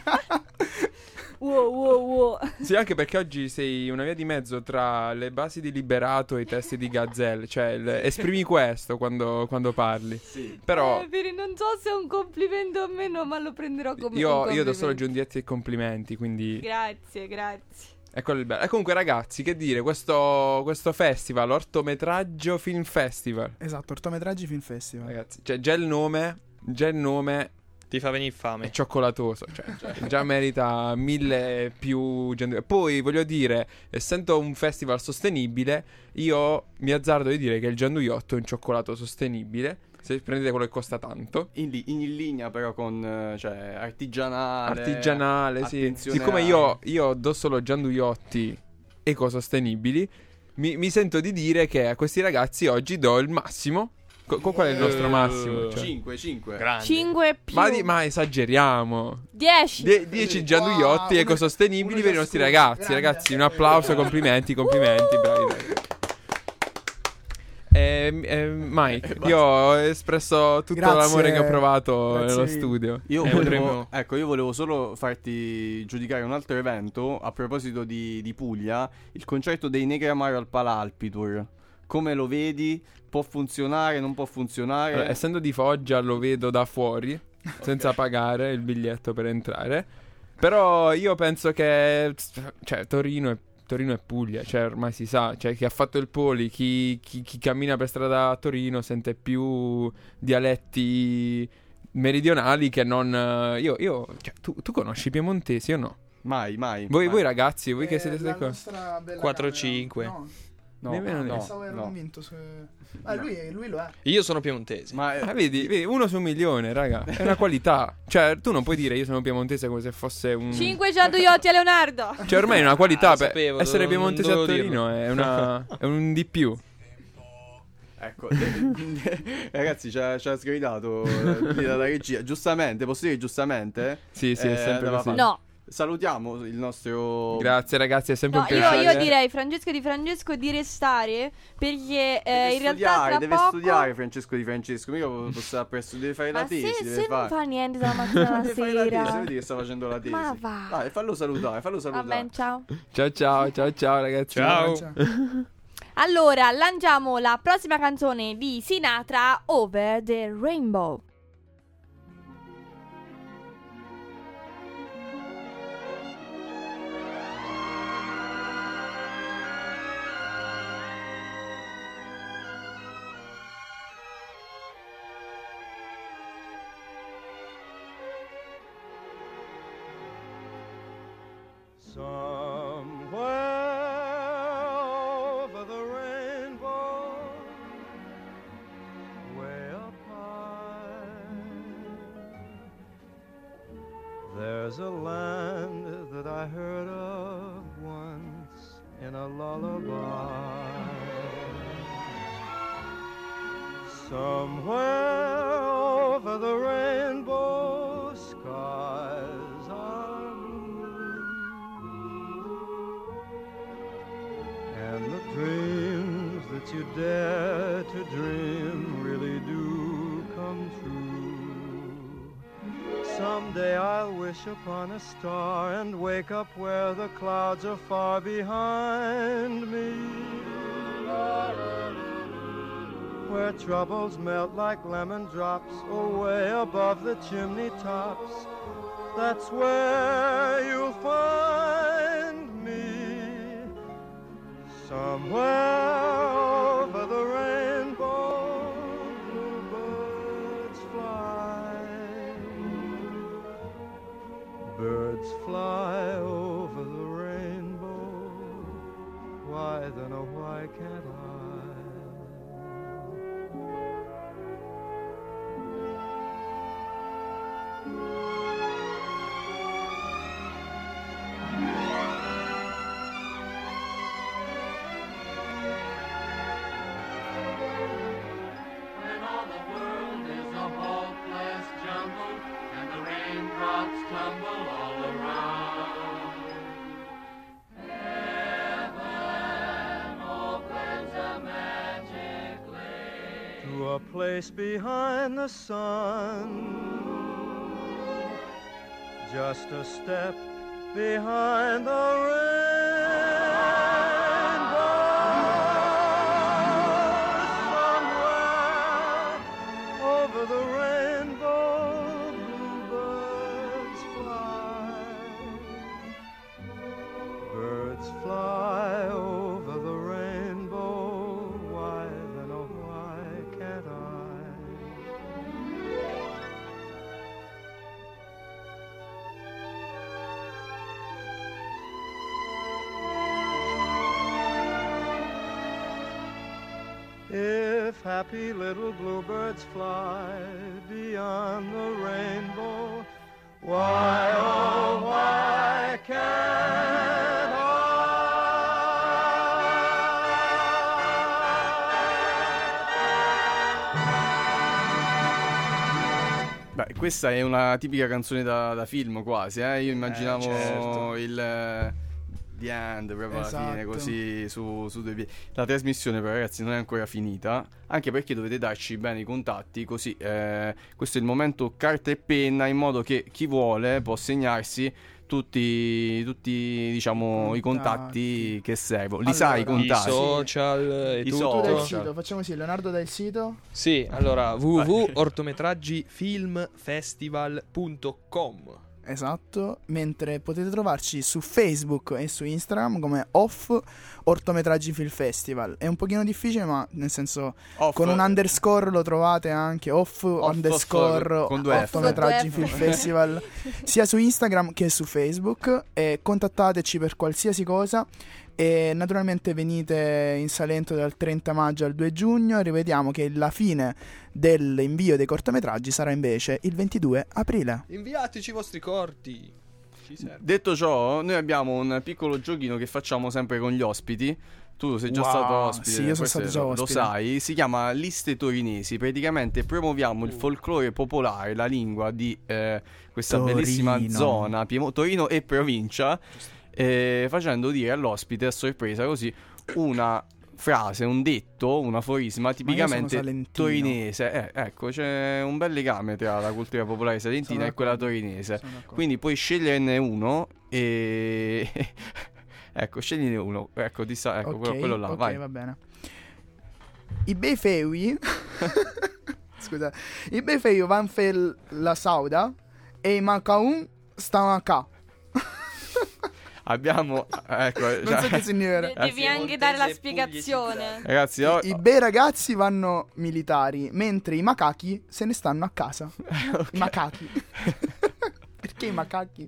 Wow. Sì, anche perché oggi sei una via di mezzo tra le basi di Liberato e i testi di Gazelle. Cioè, esprimi questo quando parli. Sì. Però Piri, non so se è un complimento o meno, ma lo prenderò come un io complimento. do solo giundietti e complimenti, quindi Grazie. è quello il bello. E comunque, ragazzi, che dire, questo festival, Ortometraggio Film Festival. Esatto, Ortometraggi Film Festival. Ragazzi, cioè già il nome Ti fa venire è fame. cioccolatoso, cioè già merita 1000 più. Poi voglio dire, essendo un festival sostenibile, io mi azzardo di dire che il Gianduiotto è un cioccolato sostenibile. Se prendete quello che costa tanto, In linea però con cioè artigianale, sì. attenzione Siccome a- io do solo Gianduiotti ecosostenibili, mi sento di dire che a questi ragazzi oggi do il massimo. Qual è il nostro massimo? Cioè? 5. Grande. 5 più Ma esageriamo. 10. 10 Gianduiotti Wow, ecosostenibili uno per i nostri ciascuno. ragazzi. Grande. Ragazzi, un applauso, complimenti, bravi. Mike, io ho espresso tutto Grazie. l'amore che ho provato Grazie nello mille. studio. Io potremmo- volevo solo farti giudicare un altro evento a proposito di Puglia, il concerto dei Negramaro al Palalpitour. Come lo vedi? Può funzionare, non può funzionare? Allora, essendo di Foggia lo vedo da fuori, senza pagare il biglietto per entrare. Però io penso che cioè, Torino è Puglia, cioè ormai si sa, cioè chi ha fatto il poli, chi cammina per strada a Torino sente più dialetti meridionali che non... Io cioè, tu conosci i piemontesi o no? Mai. Voi ragazzi, voi che siete stati qua? 4-5. No, Nemmeno no, Pensavo ero no. convinto lui lo è. Io sono piemontese. Ma Vedi, 1 su 1.000.000, raga, è una qualità. Cioè, tu non puoi dire io sono piemontese come se fosse un... 5 Gianduiotti a Leonardo. Cioè, ormai è una qualità lo per sapevo, essere non piemontese a dovevo Torino, è un di più. Ecco, ragazzi, ci ha sgridato lì dalla regia. Giustamente, posso dire giustamente? Sì, è sempre così. No. Salutiamo il nostro... Grazie ragazzi, è sempre No, un piacere. io direi Francesco di restare, perché in realtà tra deve poco... studiare Francesco Di Francesco. Mica posso presto, deve fare la Ma tesi. se deve non fa niente dalla mattina alla deve fare la tesi, sera. vedi che sta facendo la tesi. Ma va. Dai, fallo salutare. Vabbè, ciao. Ciao ragazzi. Ciao. Allora, lanciamo la prossima canzone di Sinatra, Over the Rainbow. Somewhere over the rainbow, way up high, there's a land that I heard of once in a lullaby. Somewhere over the rainbow, skies are blue, and the dreams that you dare to dream really do come true. Someday I'll wish upon a star and wake up where the clouds are far behind me, where troubles melt like lemon drops away above the chimney tops. That's where you'll find me, somewhere over the rainbow. Bluebirds fly, birds fly over the rainbow. Why then, oh why can't I? To a place behind the sun, just a step behind the rainbow. Somewhere over the rainbow, bluebirds fly, birds fly over the rainbow. Why then, oh why can't I? If happy little bluebirds fly beyond the rainbow, why, oh, why can't Beh, questa è una tipica canzone da film quasi, Io immaginavo certo. il The End proprio alla fine, Esatto. così su due piedi. La trasmissione però ragazzi non è ancora finita, anche perché dovete darci bene i contatti, così questo è il momento carta e penna, in modo che chi vuole può segnarsi tutti diciamo i contatti che servono. Li sai i Allora, I contatti? social e I tutto. Tu dai il social. sito, facciamo così, Leonardo dai il sito. Sì, allora www.ortometraggifilmfestival.com. Esatto, mentre potete trovarci su Facebook e su Instagram come Off Ortometraggi Film Festival. È un pochino difficile, ma nel senso Off- con un underscore lo trovate anche Off underscore con due F. Ortometraggi Con due Film F. Festival sia su Instagram che su Facebook, e contattateci per qualsiasi cosa. E naturalmente venite in Salento dal 30 maggio al 2 giugno. Rivediamo che la fine dell'invio dei cortometraggi sarà invece il 22 aprile. Inviateci i vostri corti. Ci serve. Detto ciò, noi abbiamo un piccolo giochino che facciamo sempre con gli ospiti. Tu sei già Wow, stato ospite. sì, io sono questo stato già lo ospite. sai. Si chiama Liste Torinesi. Praticamente promuoviamo il folklore popolare, la lingua di questa Torino. bellissima zona, Torino e provincia, facendo dire all'ospite a sorpresa così una frase, un detto, un aforisma tipicamente salentino. torinese. Ecco, c'è un bel legame tra la cultura popolare salentina Sono e quella d'accordo. torinese. Sono d'accordo. Quindi puoi sceglierne uno e ecco, scegliene uno. Ecco, ecco Ok, quello là, ok, vai. va bene. I bei feui scusa, i bei feui van fer la sauda e i macaun stanno a ca. Abbiamo ecco, Non so che significa. Devi anche dare la Montese, spiegazione. ragazzi, I bei ragazzi vanno militari, mentre i macachi se ne stanno a casa. I macachi. Perché i macachi?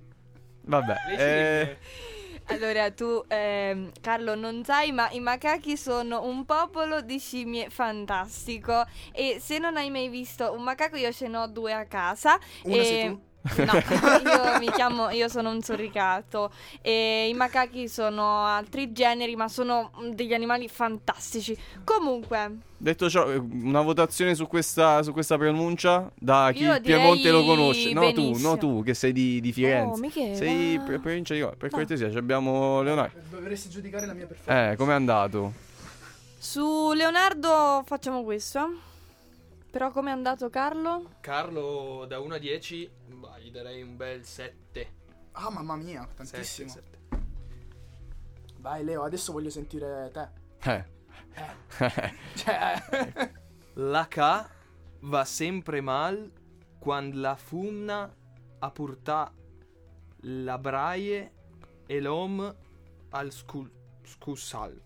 vabbè, Allora, tu, Carlo, non sai, ma i macachi sono un popolo di scimmie fantastico. E se non hai mai visto un macaco, io ce n'ho 2 a casa. Uno sei tu? No, io sono un soricato. E i macachi sono altri generi, ma sono degli animali fantastici. Comunque, detto ciò, una votazione su questa pronuncia da chi Io il Piemonte lo direi conosce. No, benissimo. tu che sei di Firenze. Oh, Michela. Sei provincia di Roma. Per cortesia, ci abbiamo Leonardo. Dovresti giudicare la mia performance. Com'è andato? su Leonardo facciamo questo. Però com'è andato Carlo? Carlo da 1 a 10, gli darei un bel 7. Ah, mamma mia, tantissimo. 7. Vai Leo, adesso voglio sentire te. Cioè, La K va sempre mal quando la fumna a portà la braie e l'om al scussal.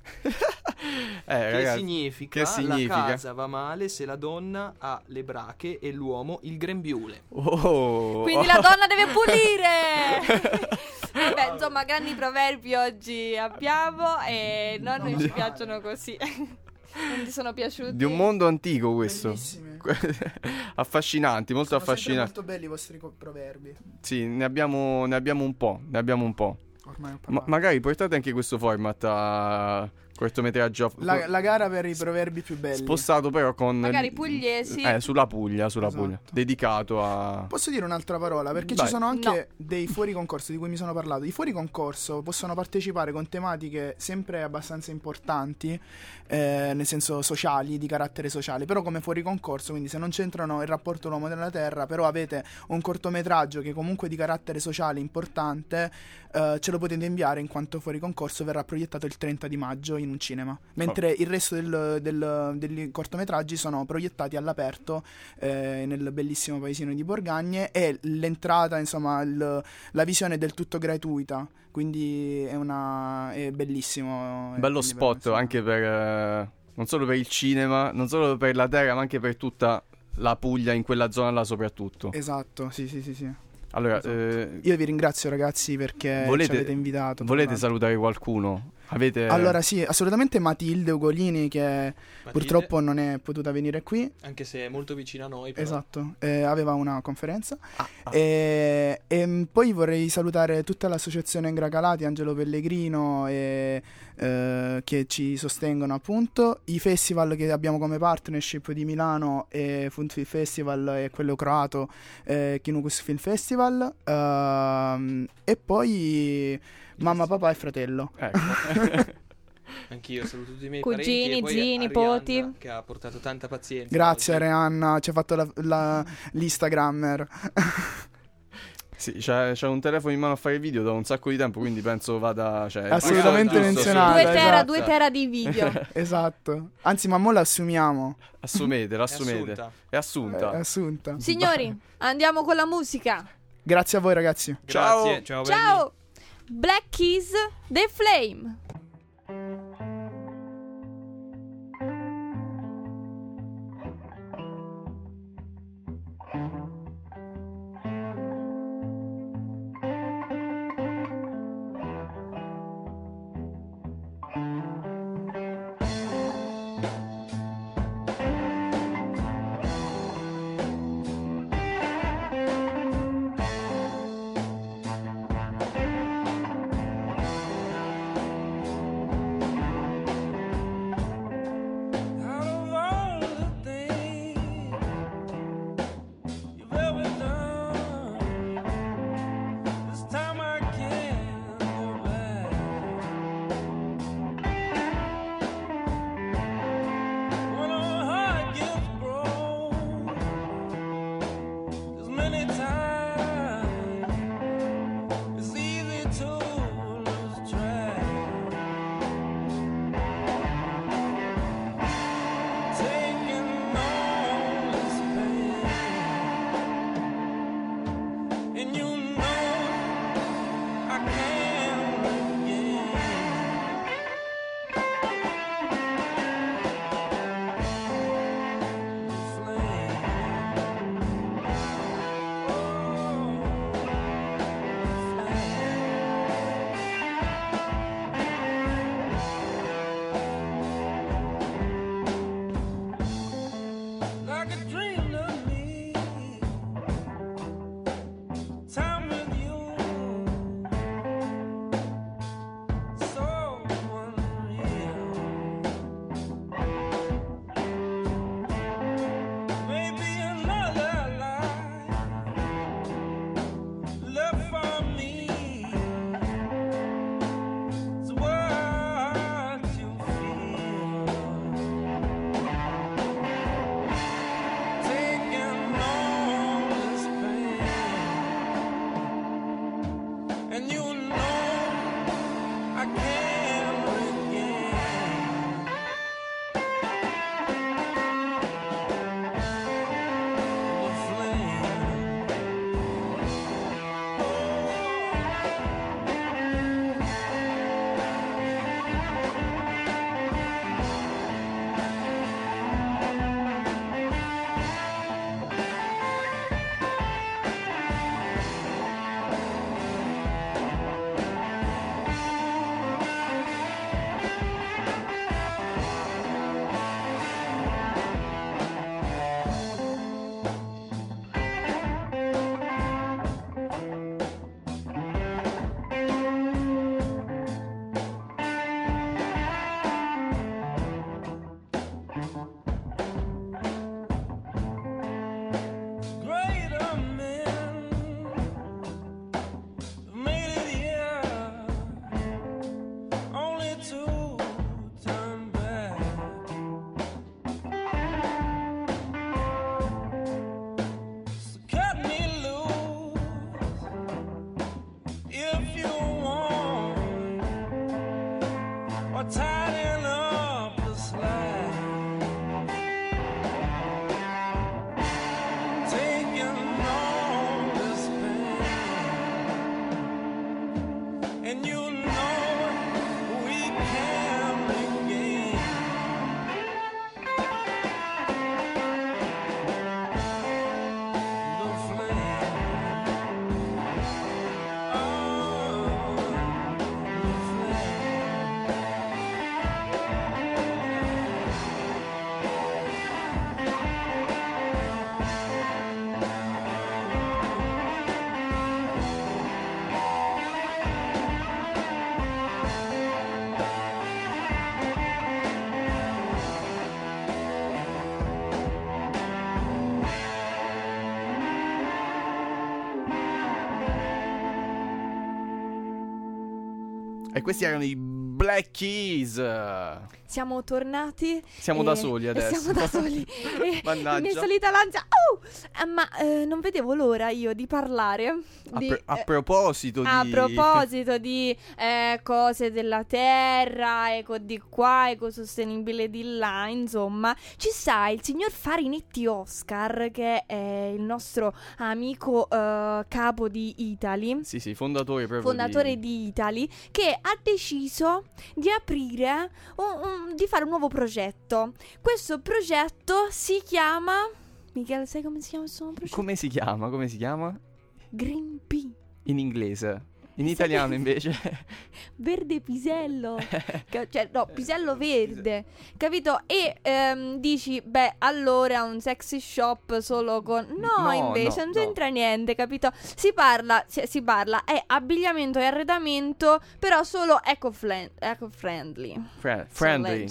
Ragazzi, che significa? La casa va male se la donna ha le brache e l'uomo il grembiule. Oh. Quindi la donna deve pulire. Vabbè, insomma, grandi proverbi oggi abbiamo e non ci piacciono così. Non ti sono piaciuti? Di un mondo antico questo. bellissimi. Affascinanti, molto Sono sempre affascinanti. molto belli i vostri proverbi. Sì, ne abbiamo un po'. Ormai ho parlato. Magari portate anche questo format a cortometraggio La gara per i proverbi più belli. spostato però con Magari pugliesi. sulla Puglia, Esatto. dedicato a Posso dire un'altra parola? Perché Vai. ci sono anche dei fuori concorso di cui mi sono parlato. I fuori concorso possono partecipare con tematiche sempre abbastanza importanti, nel senso sociali, di carattere sociale, però come fuori concorso, quindi se non c'entrano il rapporto uomo della terra, però avete un cortometraggio che comunque di carattere sociale importante, ce lo potete inviare in quanto fuori concorso verrà proiettato il 30 di maggio in un cinema, mentre il resto degli cortometraggi sono proiettati all'aperto nel bellissimo paesino di Borgagne, e l'entrata, insomma, la visione è del tutto gratuita, quindi è bellissimo. bello Quindi spot insomma, anche per non solo per il cinema, non solo per la terra, ma anche per tutta la Puglia, in quella zona là soprattutto. esatto, sì. Allora, Io vi ringrazio ragazzi perché ci avete invitato. tra volete l'altro. salutare qualcuno? Avete Allora sì, assolutamente Matilde Ugolini, che Matilde, purtroppo non è potuta venire qui. anche se è molto vicina a noi, però. Esatto, aveva una conferenza. E poi vorrei salutare tutta l'associazione Ingracalati, Angelo Pellegrino, che ci sostengono appunto. I festival che abbiamo come partnership di Milano, Fund Film Festival e quello croato, Kinukus Film Festival. E poi mamma, papà e fratello. ecco. Anch'io saluto tutti i miei Cugini, parenti e poi zii, Arianna, nipoti. che ha portato tanta pazienza. Grazie oggi. Arianna, ci ha fatto l'Instagrammer. Sì, c'è un telefono in mano a fare video da un sacco di tempo, quindi penso vada Assolutamente giusto, menzionata. sì. esatto. 2 tera di video. Esatto. Anzi, ma mo l'assumiamo. L'assumete. È assunta. È assunta. Signori, andiamo con la musica. Grazie a voi ragazzi. Grazie, ciao. belli. Ciao. Black Keys, The Flame. E questi erano i Black Keys. Siamo tornati. Siamo da soli adesso. Siamo da soli. Mannaggia. Mi è salita l'ansia. Ma non vedevo l'ora io di parlare. A proposito di cose della terra, eco di qua, ecosostenibile di là, insomma, ci sta il signor Farinetti Oscar, che è il nostro amico capo di Italy. Sì, fondatore di Italy, che ha deciso di aprire di fare un nuovo progetto. Questo progetto si chiama... Michele, sai come si chiama questo nuovo progetto? Come si chiama? Green Pea. In inglese. In italiano invece Verde pisello. Pisello verde. Capito? E dici, beh, allora un sexy shop solo con... No, invece non c'entra niente, capito? Si parla, è abbigliamento e arredamento, però solo eco-friendly. Friendly.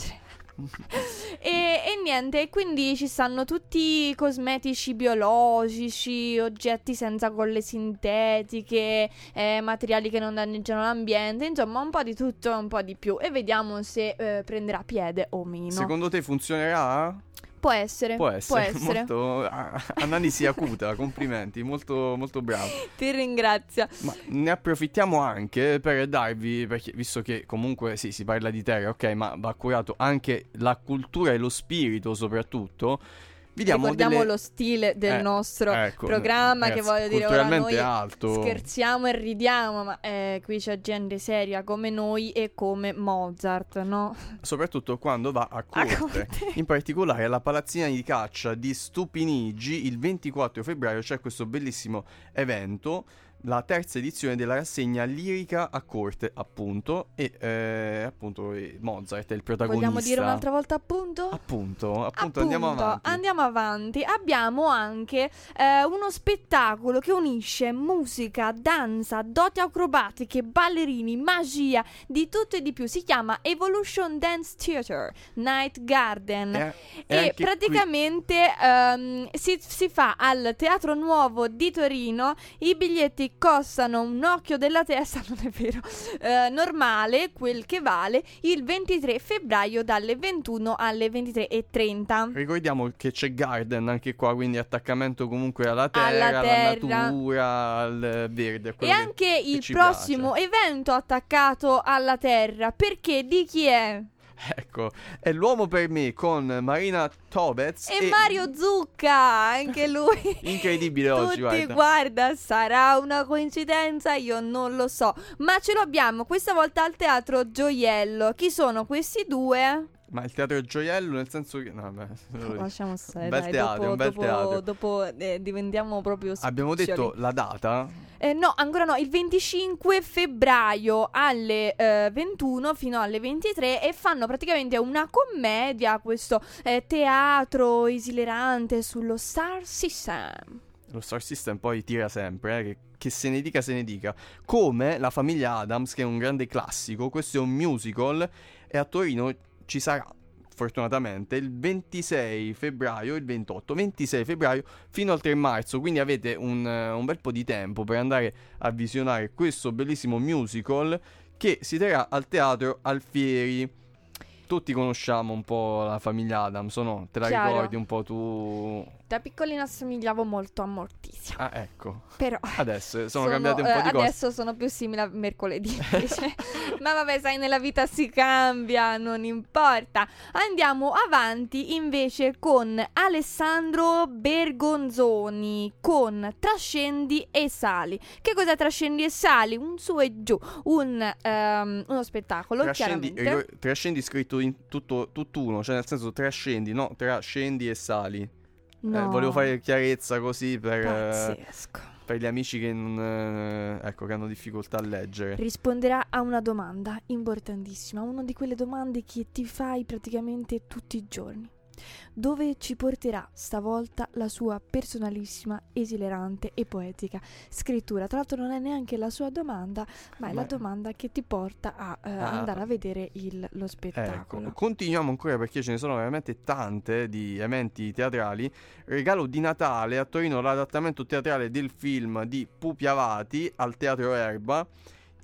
E niente, quindi ci stanno tutti cosmetici biologici, oggetti senza colle sintetiche, materiali che non danneggiano l'ambiente, insomma un po' di tutto e un po' di più. E vediamo se prenderà piede o meno. Secondo te funzionerà? Può essere. Molto analisi acuta, complimenti, molto, molto bravo. Ti ringrazio. Ma ne approfittiamo anche per darvi, perché visto che comunque sì, si parla di terra, ok, ma va curato anche la cultura e lo spirito soprattutto. Ricordiamo lo stile del nostro programma, ragazzi, che voglio dire, ora noi alto. Scherziamo e ridiamo, ma qui c'è gente seria come noi e come Mozart, no? Soprattutto quando va a corte. In particolare alla palazzina di caccia di Stupinigi il 24 febbraio c'è questo bellissimo evento, la terza edizione della rassegna lirica a corte, appunto, e appunto Mozart è il protagonista. Vogliamo dire un'altra volta appunto? Appunto, andiamo avanti. Abbiamo anche uno spettacolo che unisce musica, danza, doti acrobatiche, ballerini, magia, di tutto e di più. Si chiama Evolution Dance Theater Night Garden e praticamente si fa al Teatro Nuovo di Torino. I biglietti costano un occhio della testa, non è vero, normale, quel che vale, il 23 febbraio dalle 21 alle 23:30. Ricordiamo che c'è Garden anche qua, quindi attaccamento comunque alla terra, alla natura, al verde. E anche il prossimo evento attaccato alla terra, perché di chi è? Ecco, è L'uomo per me con Marina Tobez e Mario Zucca, anche lui. Incredibile oggi, guarda, sarà una coincidenza, io non lo so, ma ce lo abbiamo questa volta al Teatro Gioiello. Chi sono questi due? Ma il Teatro Gioiello nel senso che... No, lasciamo stare, un bel teatro. Dopo diventiamo proprio spiccioli. Abbiamo detto la data? No, ancora no, il 25 febbraio alle 21 fino alle 23 e fanno praticamente una commedia, questo teatro esilerante sullo Star System. Lo Star System poi tira sempre, che se ne dica. Come La famiglia Addams, che è un grande classico. Questo è un musical e a Torino ci sarà fortunatamente il 26 febbraio, il 26 febbraio fino al 3 marzo, quindi avete un bel po' di tempo per andare a visionare questo bellissimo musical che si terrà al Teatro Alfieri. Tutti conosciamo un po' la famiglia Addams, o no? Te la ricordi un po' tu? Da piccolina assomigliavo molto a Morticia. Ah, ecco. Però adesso sono cambiate un po' di cose. Adesso sono più simile a mercoledì invece. Ma vabbè, sai, nella vita si cambia, non importa. Andiamo avanti invece con Alessandro Bergonzoni con Trascendi e Sali. Che cos'è Trascendi e Sali? Un su e giù, uno spettacolo, chiaramente. Trascendi scritto in tutt'uno, cioè nel senso trascendi, no? Trascendi e sali. No. Volevo fare chiarezza così Pazzesco. per gli amici che che hanno difficoltà a leggere. Risponderà a una domanda importantissima, una di quelle domande che ti fai praticamente tutti i giorni. Dove ci porterà stavolta la sua personalissima, esilerante e poetica scrittura? Tra l'altro non è neanche la sua domanda, ma è la domanda che ti porta a andare a vedere lo spettacolo. Ecco, continuiamo ancora perché ce ne sono veramente tante di eventi teatrali. Regalo di Natale a Torino, l'adattamento teatrale del film di Pupi Avati al Teatro Erba.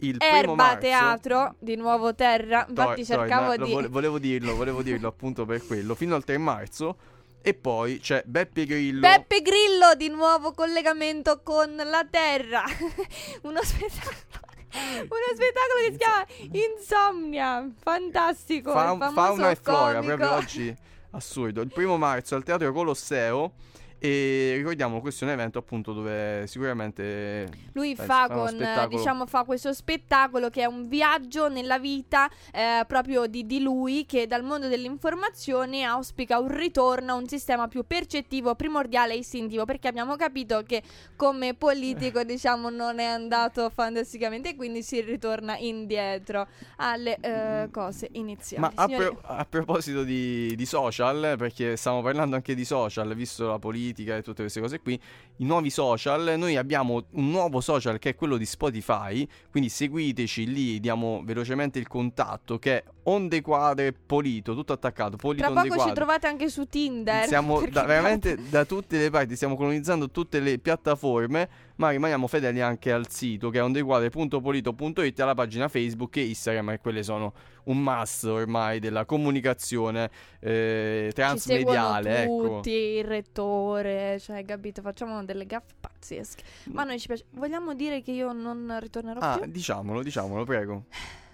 il primo Erba marzo... Teatro, di nuovo Terra. Infatti cercavo di... Volevo dirlo appunto per quello. Fino al 3 marzo. E poi c'è Beppe Grillo. Beppe Grillo, di nuovo collegamento con la Terra. Uno spettacolo che si chiama Insomnia. Fantastico. il famoso Fauna e Flora, comico. proprio oggi. Assurdo. Il 1 marzo al Teatro Colosseo. E ricordiamo, questo è un evento appunto dove sicuramente lui fa fa uno con spettacolo. diciamo fa questo spettacolo che è un viaggio nella vita proprio di lui, che dal mondo dell'informazione auspica un ritorno a un sistema più percettivo, primordiale e istintivo, perché abbiamo capito che come politico diciamo non è andato fantasticamente e quindi si ritorna indietro alle cose iniziali. Ma Signori, a proposito di social, perché stiamo parlando anche di social, visto la politica e tutte queste cose qui, i nuovi social, noi abbiamo un nuovo social che è quello di Spotify, quindi seguiteci lì, diamo velocemente il contatto, che è Onde Quadre Polito, tutto attaccato, Polito tra Onde poco ci Quadre. trovate anche su Tinder. Siamo perché veramente da tutte le parti, stiamo colonizzando tutte le piattaforme, ma rimaniamo fedeli anche al sito che è ondequadre.polito.it, alla pagina Facebook e Instagram, e quelle sono un must ormai della comunicazione transmediale. Ci seguono Ecco. tutti, il rettore, cioè, capito? Facciamo delle gaffe pazzesche. Ma a noi ci piace. Vogliamo dire che io non ritornerò più? Diciamolo, prego.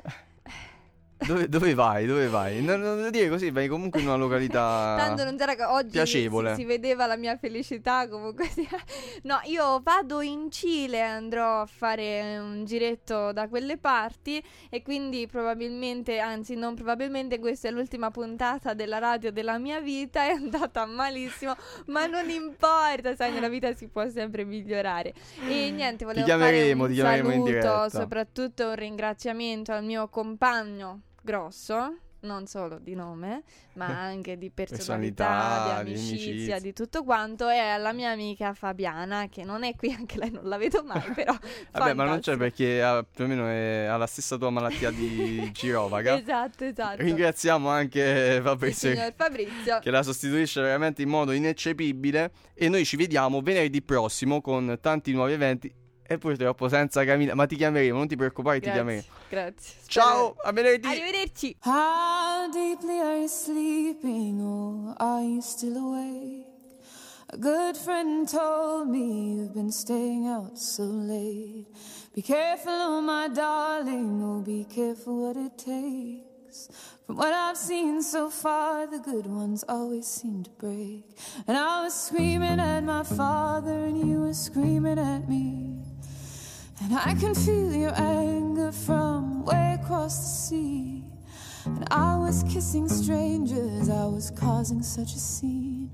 Dove vai? Non lo dire così, vai comunque in una località Tanto non c'era oggi piacevole. si vedeva la mia felicità comunque. No, io vado in Cile, andrò a fare un giretto da quelle parti e quindi probabilmente, anzi non probabilmente, questa è l'ultima puntata della radio della mia vita. È andata malissimo, ma non importa, sai, nella vita si può sempre migliorare. E niente, volevo fare un ti chiameremo in diretta. saluto, soprattutto un ringraziamento al mio compagno grosso, non solo di nome, ma anche di personalità, di amicizia, di tutto quanto, e alla mia amica Fabiana, che non è qui, anche lei non la vedo mai, però Vabbè, ma non c'è fantastica. perché più o meno ha la stessa tua malattia di Girovaga. Esatto. Ringraziamo anche Il Fabrizio, signor Fabrizio. che la sostituisce veramente in modo ineccepibile, e noi ci vediamo venerdì prossimo con tanti nuovi eventi e purtroppo senza Camilla, ma ti chiameremo, non ti preoccupare, ti chiameremo. Grazie. Ciao, a venerdì. Arrivederci. How deeply are you sleeping, or are you still awake? A good friend told me you've been staying out so late. Be careful, oh my darling, oh be careful what it takes. From what I've seen so far, the good ones always seem to break. And I was screaming at my father, and you were screaming at me. And I can feel your anger from way across the sea. And I was kissing strangers, I was causing such a scene.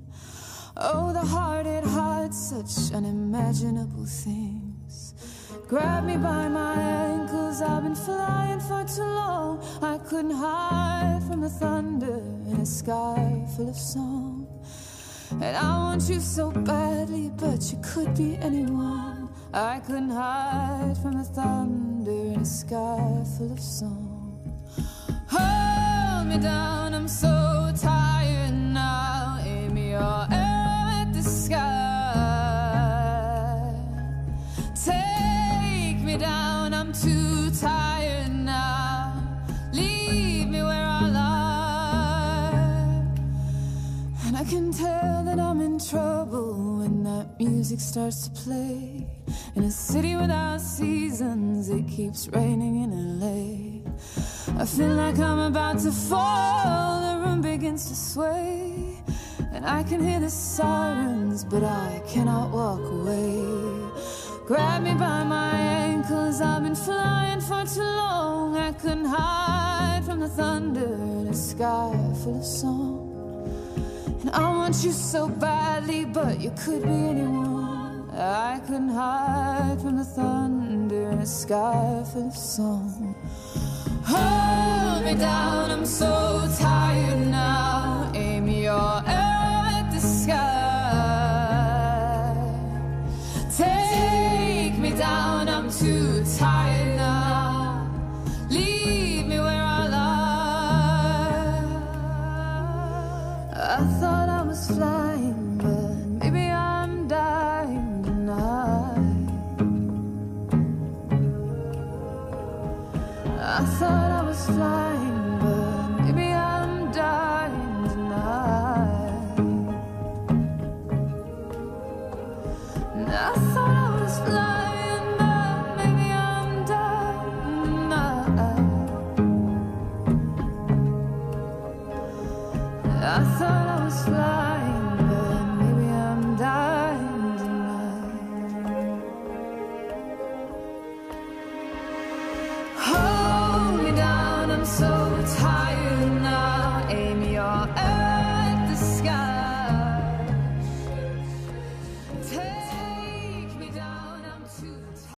Oh, the heart, it hides such unimaginable things. Grab me by my ankles, I've been flying for too long. I couldn't hide from the thunder in a sky full of song. And I want you so badly, but you could be anyone. I couldn't hide from the thunder in a sky full of song. Hold me down, I'm so tired now. Aim your arrow at the sky. Take me down, I'm too tired now. Leave me where I lie. And I can tell that I'm in trouble when that music starts to play. In a city without seasons, it keeps raining in LA. I feel like I'm about to fall, the room begins to sway. And I can hear the sirens, but I cannot walk away. Grab me by my ankles, I've been flying for too long. I couldn't hide from the thunder in a sky full of song. And I want you so badly, but you could be anyone. I couldn't hide from the thunder in a sky full of song. Hold me down, I'm so tired now. Aim your arrow at the sky. Take me down, I'm too tired now. Leave me where I lie. I thought I was flying, but maybe I'm dying tonight. I thought I was flying, but maybe I'm dying tonight. And I thought I was flying, but maybe I'm dying tonight. I thought I was flying.